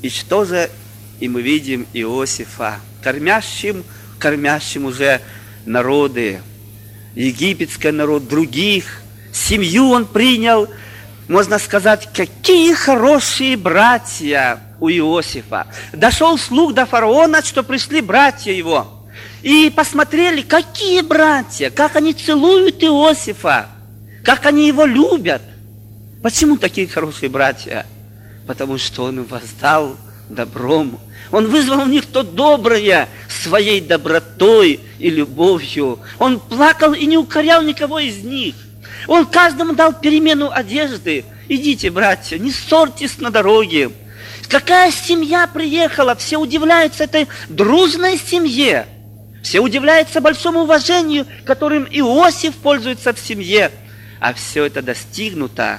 И что же? И мы видим Иосифа, кормящим уже народы, египетский народ, других. Семью он принял, можно сказать, какие хорошие братья у Иосифа. Дошел слух до фараона, что пришли братья его. И посмотрели, какие братья, как они целуют Иосифа, как они его любят. Почему такие хорошие братья? Потому что он воздал добром. Он вызвал в них то доброе своей добротой и любовью. Он плакал и не укорял никого из них. Он каждому дал перемену одежды. Идите, братья, не ссорьтесь на дороге. Какая семья приехала? Все удивляются этой дружной семье. Все удивляются большому уважению, которым Иосиф пользуется в семье. А все это достигнуто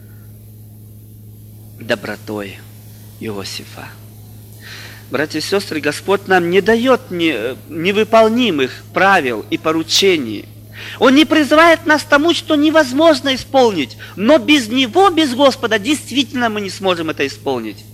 добротой Иосифа. Братья и сестры, Господь нам не дает невыполнимых правил и поручений. Он не призывает нас к тому, что невозможно исполнить. Но без Него, без Господа, действительно мы не сможем это исполнить.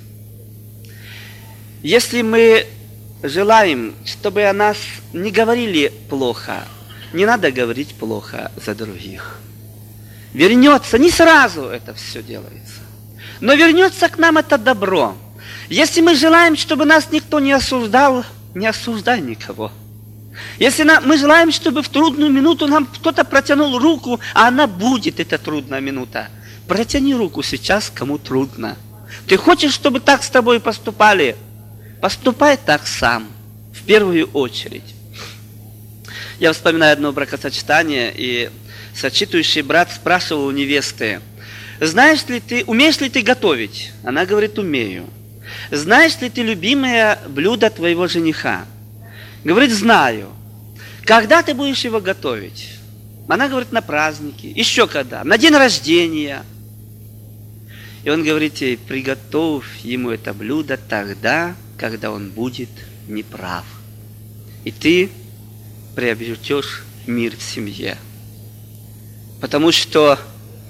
Если мы желаем, чтобы о нас не говорили плохо, не надо говорить плохо за других. Вернется, не сразу это все делается, но вернется к нам это добро. Если мы желаем, чтобы нас никто не осуждал, не осуждай никого. Если мы желаем, чтобы в трудную минуту нам кто-то протянул руку, а она будет, эта трудная минута, протяни руку сейчас, кому трудно. Ты хочешь, чтобы так с тобой поступали? Поступай так сам, в первую очередь. Я вспоминаю одно бракосочетание, и сочетующий брат спрашивал у невесты: умеешь ли ты готовить? Она говорит: умею. Знаешь ли ты любимое блюдо твоего жениха? Говорит: знаю. Когда ты будешь его готовить? Она говорит: на праздники. Еще когда? На день рождения. И он говорит ей: приготовь ему это блюдо тогда, когда он будет неправ. И ты приобретешь мир в семье. Потому что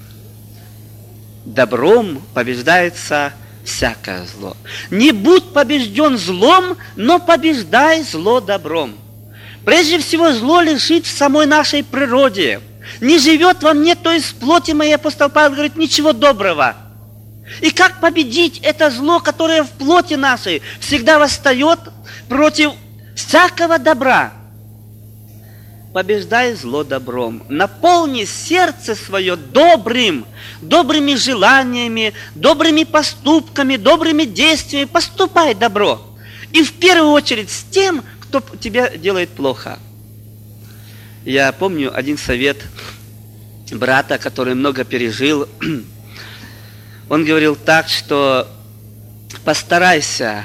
добром побеждается всякое зло. Не будь побежден злом, но побеждай зло добром. Прежде всего, зло лежит в самой нашей природе. Не живет во мне, то есть в плоти моей, апостол Павел говорит, ничего доброго. И как победить это зло, которое в плоти нашей всегда восстает против всякого добра? Побеждай зло добром. Наполни сердце свое добрыми желаниями, добрыми поступками, добрыми действиями. Поступай добро. И в первую очередь с тем, кто тебя делает плохо. Я помню один совет брата, который много пережил. Он говорил так, что постарайся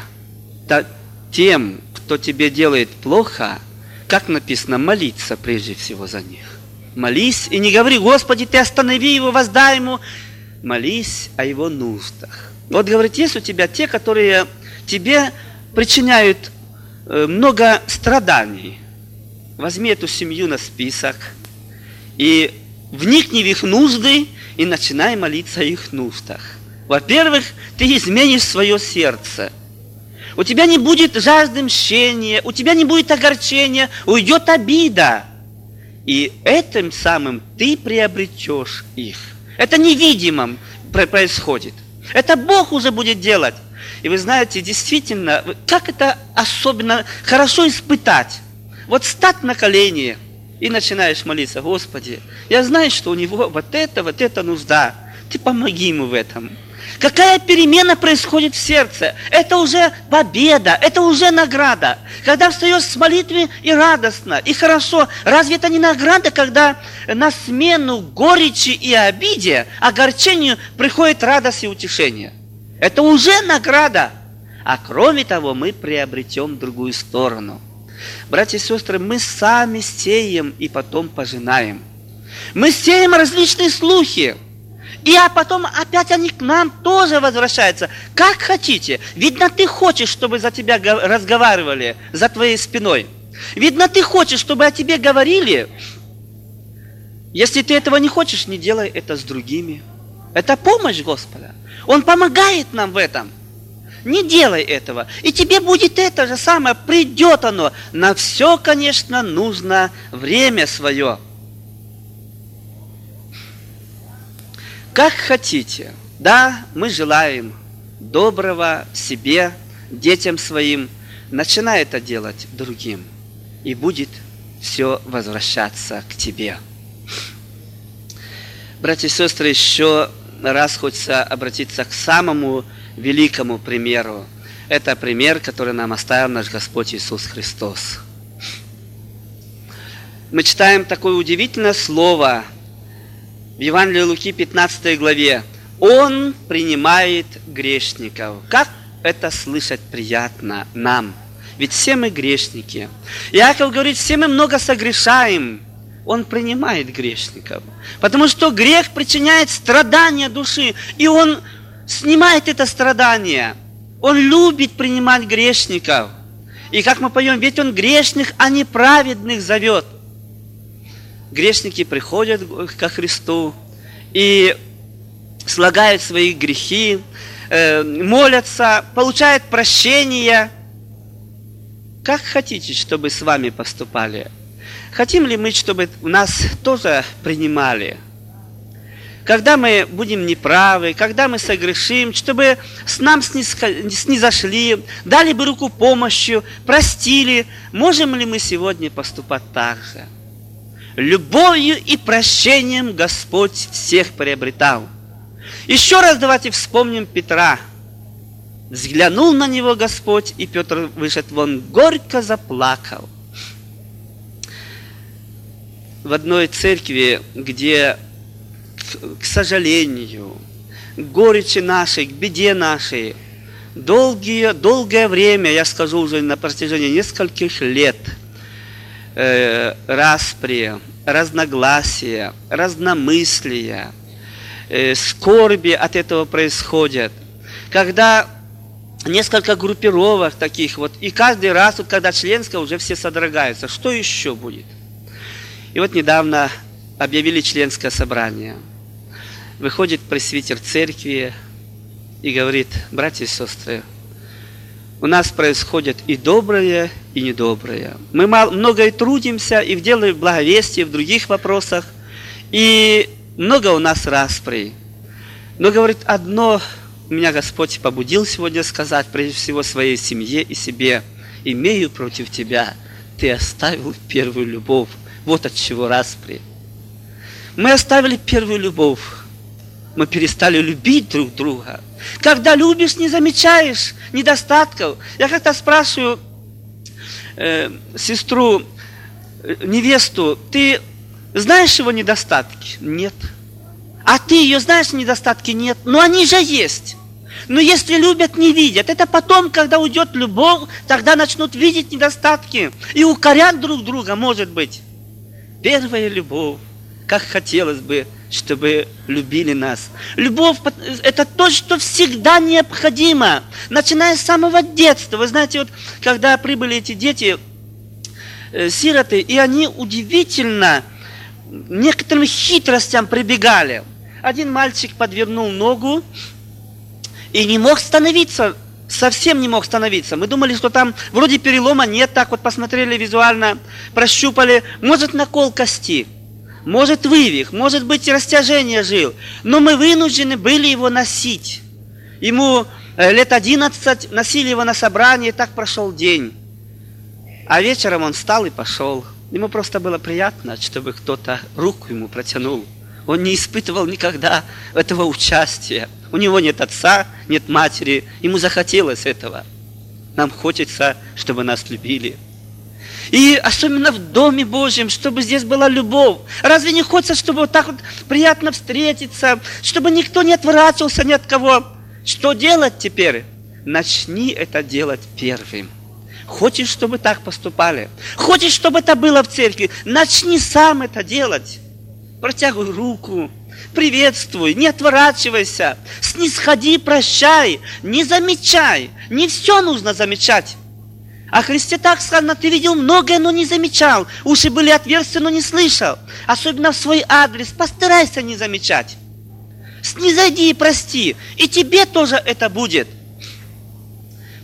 тем, кто тебе делает плохо, как написано, молиться прежде всего за них. Молись и не говори: Господи, Ты останови его, воздай ему. Молись о его нуждах. Вот, говорит, есть у тебя те, которые тебе причиняют много страданий. Возьми эту семью на список и вникни в их нужды и начинай молиться о их нуждах. Во-первых, ты изменишь свое сердце. У тебя не будет жажды мщения, у тебя не будет огорчения, уйдет обида. И этим самым ты приобретешь их. Это невидимо происходит. Это Бог уже будет делать. И вы знаете, действительно, как это особенно хорошо испытать. Вот стать на колени и начинаешь молиться: Господи, я знаю, что у него вот эта нужда. Ты помоги ему в этом. Какая перемена происходит в сердце? Это уже победа, это уже награда. Когда встаешь с молитвы и радостно, и хорошо, разве это не награда, когда на смену горечи и обиде, огорчению приходит радость и утешение? Это уже награда. А кроме того, мы приобретем другую сторону. Братья и сестры, мы сами сеем и потом пожинаем. Мы сеем различные слухи. А потом опять они к нам тоже возвращаются. Как хотите. Видно, ты хочешь, чтобы за тебя разговаривали, за твоей спиной. Видно, ты хочешь, чтобы о тебе говорили. Если ты этого не хочешь, не делай это с другими. Это помощь Господа. Он помогает нам в этом. Не делай этого. И тебе будет это же самое, придет оно. На все, конечно, нужно время свое. Как хотите. Да, мы желаем доброго себе, детям своим. Начинай это делать другим. И будет все возвращаться к тебе. Братья и сестры, еще раз хочется обратиться к самому великому примеру. Это пример, который нам оставил наш Господь Иисус Христос. Мы читаем такое удивительное слово в Евангелии Луки 15 главе. Он принимает грешников. Как это слышать приятно нам? Ведь все мы грешники. Иаков говорит, все мы много согрешаем. Он принимает грешников. Потому что грех причиняет страдания души. И Он снимает это страдание. Он любит принимать грешников. И как мы поем, ведь Он грешных, а не праведных зовет. Грешники приходят ко Христу и слагают свои грехи, молятся, получают прощение. Как хотите, чтобы с вами поступали? Хотим ли мы, чтобы нас тоже принимали? Когда мы будем неправы, когда мы согрешим, чтобы с нам снизошли, дали бы руку помощи, простили, можем ли мы сегодня поступать так же? Любовью и прощением Господь всех приобретал. Еще раз давайте вспомним Петра. Взглянул на него Господь, и Петр вышел вон, горько заплакал. В одной церкви, где, к сожалению, к горечи нашей, к беде нашей, долгое время, я скажу уже на протяжении нескольких лет, распри, разногласия, разномыслия, скорби от этого происходят. Когда несколько группировок таких вот, и каждый раз, вот, когда членское, уже все содрогаются. Что еще будет? И вот недавно объявили членское собрание. Выходит пресвитер церкви и говорит: братья и сестры, у нас происходит и доброе, и недоброе. Мы много и трудимся, и в деле благовестия, и в других вопросах, и много у нас распри. Но, говорит, одно меня Господь побудил сегодня сказать, прежде всего, своей семье и себе: имею против тебя, ты оставил первую любовь. Вот от чего распри. Мы оставили первую любовь. Мы перестали любить друг друга. Когда любишь, не замечаешь недостатков. Я как-то спрашиваю сестру, невесту: ты знаешь его недостатки? Нет. А ты ее знаешь недостатки? Нет. Но они же есть. Но если любят, не видят. Это потом, когда уйдет любовь, тогда начнут видеть недостатки. И укорят друг друга, может быть. Первая любовь. Как хотелось бы, чтобы любили нас. Любовь – это то, что всегда необходимо. Начиная с самого детства. Вы знаете, вот когда прибыли эти дети, сироты, и они удивительно некоторым хитростям прибегали. Один мальчик подвернул ногу и не мог становиться, совсем не мог становиться. Мы думали, что там вроде перелома нет, так вот посмотрели визуально, прощупали. Может, накол кости, может, вывих, может быть, растяжение жил. Но мы вынуждены были его носить. Ему лет 11, носили его на собрание, и так прошел день. А вечером он встал и пошел. Ему просто было приятно, чтобы кто-то руку ему протянул. Он не испытывал никогда этого участия. У него нет отца, нет матери. Ему захотелось этого. Нам хочется, чтобы нас любили. И особенно в Доме Божьем, чтобы здесь была любовь. Разве не хочется, чтобы вот так вот приятно встретиться, чтобы никто не отворачивался ни от кого? Что делать теперь? Начни это делать первым. Хочешь, чтобы так поступали? Хочешь, чтобы это было в церкви? Начни сам это делать. Протягивай руку, приветствуй, не отворачивайся, снисходи, прощай, не замечай. Не все нужно замечать. О Христе так сказано: ты видел многое, но не замечал. Уши были отверсты, но не слышал. Особенно в свой адрес постарайся не замечать. Снизойди и прости, и тебе тоже это будет.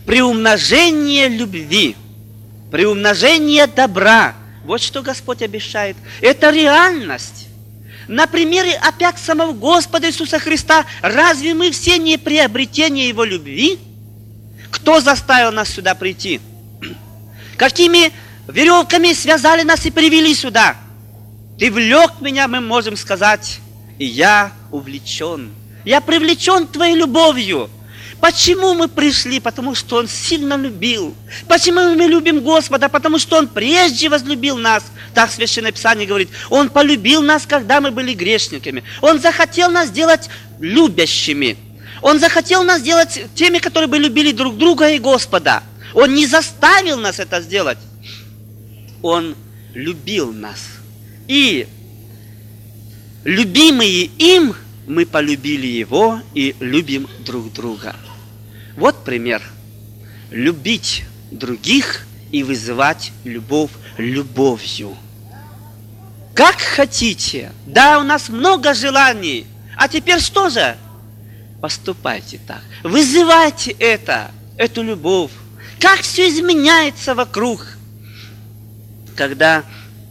приумножение любви, приумножение добра. Вот что Господь обещает. Это реальность. На примере опять самого Господа Иисуса Христа, разве мы все не приобретение Его любви? Кто заставил нас сюда прийти? Какими веревками связали нас и привели сюда? Ты влек меня, мы можем сказать, и я увлечен. Я привлечен Твоей любовью. Почему мы пришли? Потому что Он сильно любил. Почему мы любим Господа? Потому что Он прежде возлюбил нас. Так Священное Писание говорит. Он полюбил нас, когда мы были грешниками. Он захотел нас сделать любящими. Он захотел нас сделать теми, которые бы любили друг друга и Господа. Он не заставил нас это сделать. Он любил нас. И любимые им, мы полюбили Его и любим друг друга. Вот пример. Любить других и вызывать любовь любовью. Как хотите. Да, у нас много желаний. А теперь что же? Поступайте так. Вызывайте эту любовь. Как все изменяется вокруг. Когда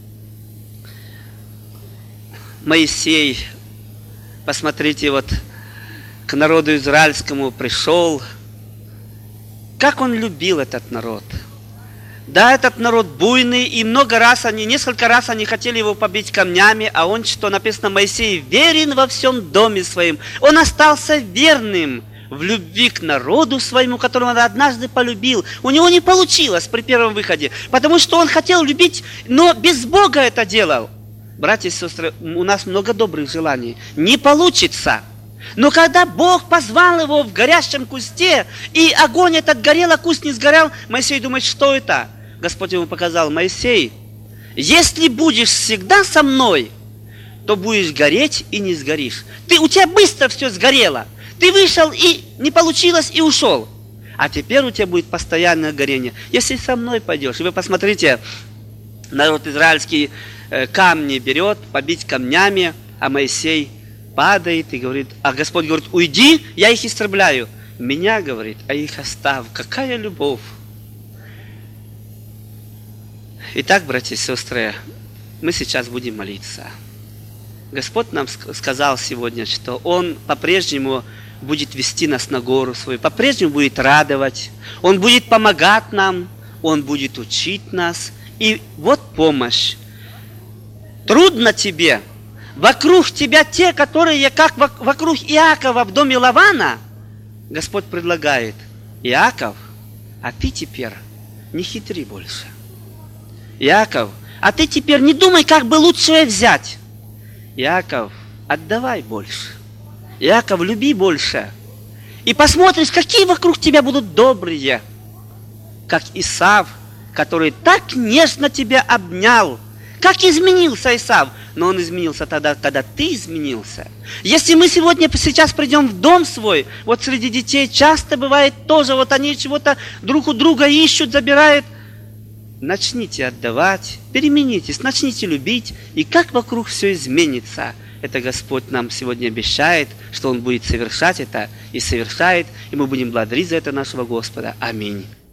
Моисей, посмотрите, вот к народу израильскому пришел, как он любил этот народ. Да, этот народ буйный, и несколько раз они хотели его побить камнями, а он, что написано, Моисей верен во всем доме своим. Он остался верным в любви к народу своему, которого он однажды полюбил. У него не получилось при первом выходе, потому что он хотел любить, но без Бога это делал. Братья и сестры, у нас много добрых желаний. Не получится. Но когда Бог позвал его в горящем кусте, и огонь этот горел, а куст не сгорел, Моисей думает, что это? Господь ему показал: Моисей, если будешь всегда со мной, то будешь гореть и не сгоришь. У тебя быстро все сгорело. Ты вышел и не получилось, и ушел. А теперь у тебя будет постоянное горение. Если со мной пойдешь, и вы посмотрите, народ израильский камни берет, побить камнями, а Моисей падает и говорит, а Господь говорит, уйди, я их истребляю. Меня, говорит, а их оставь. Какая любовь! Итак, братья и сестры, мы сейчас будем молиться. Господь нам сказал сегодня, что Он по-прежнему будет вести нас на гору свою, по-прежнему будет радовать, Он будет помогать нам, Он будет учить нас. И вот помощь. Трудно тебе, вокруг тебя те, которые, как вокруг Иакова в доме Лавана, Господь предлагает: Иаков, а ты теперь не хитри больше. Иаков, а ты теперь не думай, как бы лучшее взять. Иаков, отдавай больше. Иаков, люби больше. И посмотришь, какие вокруг тебя будут добрые. Как Исав, который так нежно тебя обнял. Как изменился Исав? Но он изменился тогда, когда ты изменился. Если мы сейчас придем в дом свой, вот среди детей часто бывает тоже, вот они чего-то друг у друга ищут, забирают. Начните отдавать, переменитесь, начните любить, и как вокруг все изменится. Это Господь нам сегодня обещает, что Он будет совершать это, и совершает, и мы будем благодарить за это нашего Господа. Аминь.